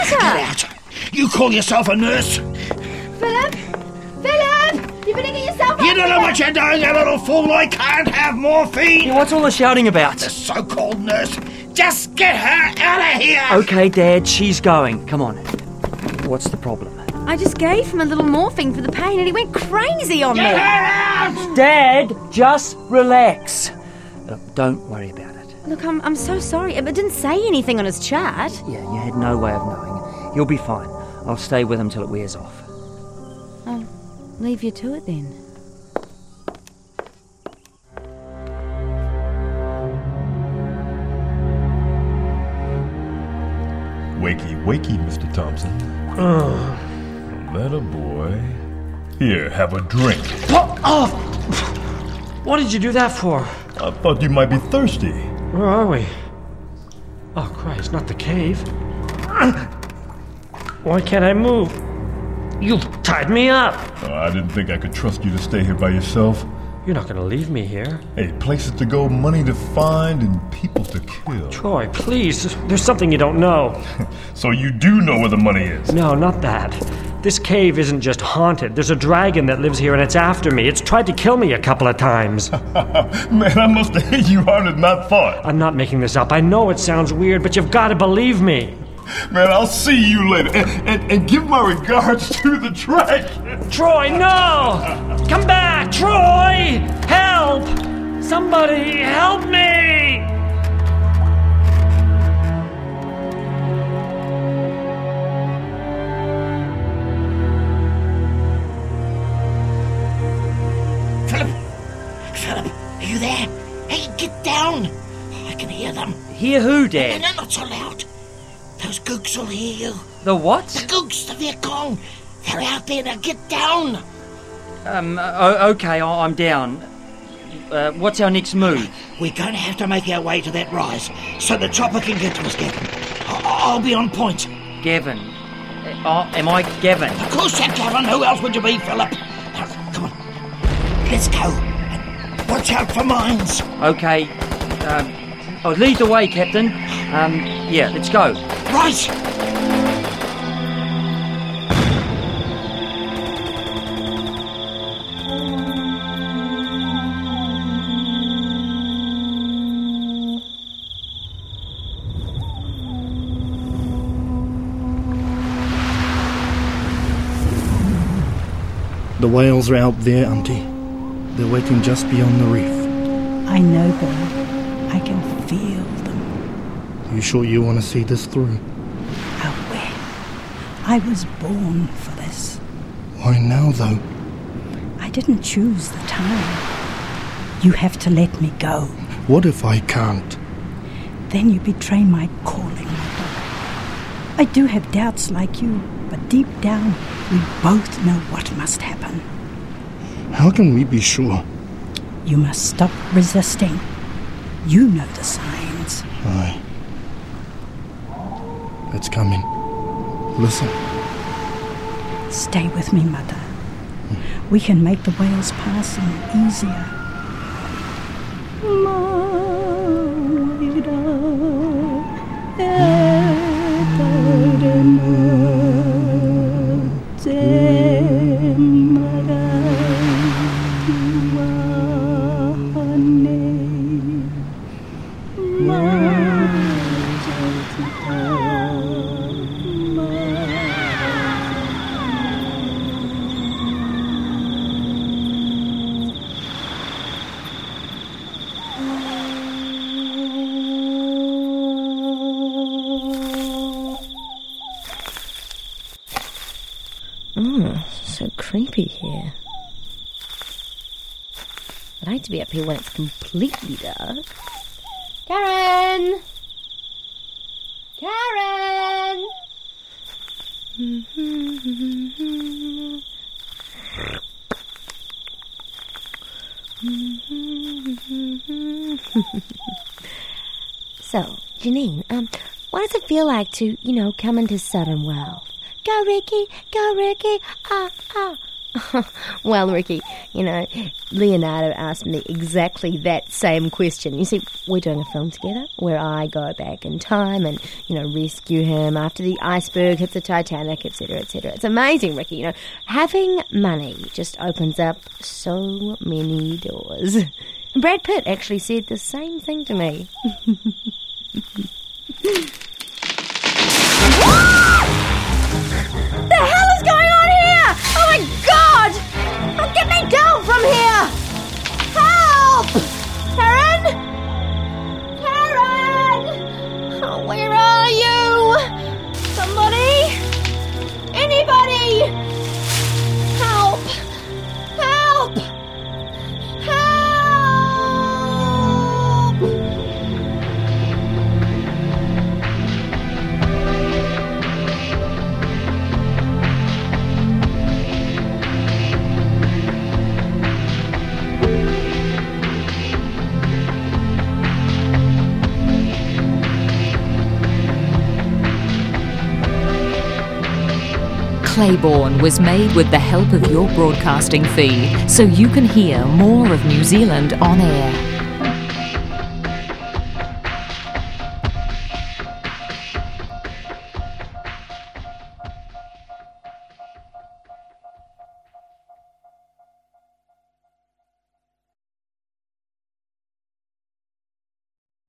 matter? Get out. You call yourself a nurse? Philip! Philip! You're getting yourself You don't know what you're doing, you little fool. I can't have morphine. Yeah, what's all the shouting about? The so-called nurse. Just get her out of here. Okay, Dad, she's going. Come on. What's the problem? I just gave him a little morphine for the pain and he went crazy on Get me. her out. Dad, just relax. Don't worry about it. Look, I'm so sorry. I didn't say anything on his chart. Yeah, you had no way of knowing. You'll be fine. I'll stay with him till it wears off. I'll leave you to it then. Wakey, wakey, Mr. Thompson. That a boy. Here, have a drink. Oh! What did you do that for? I thought you might be thirsty. Where are we? Oh, Christ, not the cave. Why can't I move? You've tied me up. I didn't think I could trust you to stay here by yourself. You're not going to leave me here. Hey, places to go, money to find, and people to kill. Troy, please. There's something you don't know. So you do know where the money is? No, not that. This cave isn't just haunted. There's a dragon that lives here and it's after me. It's tried to kill me a couple of times. Man, I must have hit you harder than I thought. I'm not making this up. I know it sounds weird, but you've got to believe me. Man, I'll see you later. And give my regards to the dragon. Troy, no! Come back, Troy! Help! Somebody help me! Philip, are you there? Hey, get down. I can hear them. Hear who, Dad? No, not so loud. Those gooks will hear you. The what? The gooks, the Viet Cong. They're out there, now get down. Okay, I'm down. What's our next move? We're going to have to make our way to that rise so the chopper can get to us, Gavin. I'll be on point. Gavin. Am I Gavin? Of course you're Gavin. Who else would you be, Philip? Now, come on. Let's go. Watch out for mines. Okay. Lead the way, Captain. Yeah, let's go. Right. The whales are out there, Auntie. They're waiting just beyond the reef. I know them. I can feel them. You sure you want to see this through? I will. I was born for this. Why now, though? I didn't choose the time. You have to let me go. What if I can't? Then you betray my calling, Mother. I do have doubts like you, but deep down, we both know what must happen. How can we be sure? You must stop resisting. You know the signs. Aye. It's coming. Listen. Stay with me, Mother. We can make the whales passing easier. So creepy here. I like to be up here when it's completely dark. Karen! Karen! So, Janine, what does it feel like to, come into sudden wealth? Go, Ricky! Go, Ricky! Well, Ricky, Leonardo asked me exactly that same question. You see, we're doing a film together where I go back in time and, rescue him after the iceberg hits the Titanic, etc., etc. It's amazing, Ricky. Having money just opens up so many doors. And Brad Pitt actually said the same thing to me. The hell is going on here? Oh my God! Oh, get me down from here! Help! Karen? Karen! Oh, where are you? Somebody? Anybody? Help! Help! Help! Claiborne was made with the help of your broadcasting fee, so you can hear more of New Zealand on air.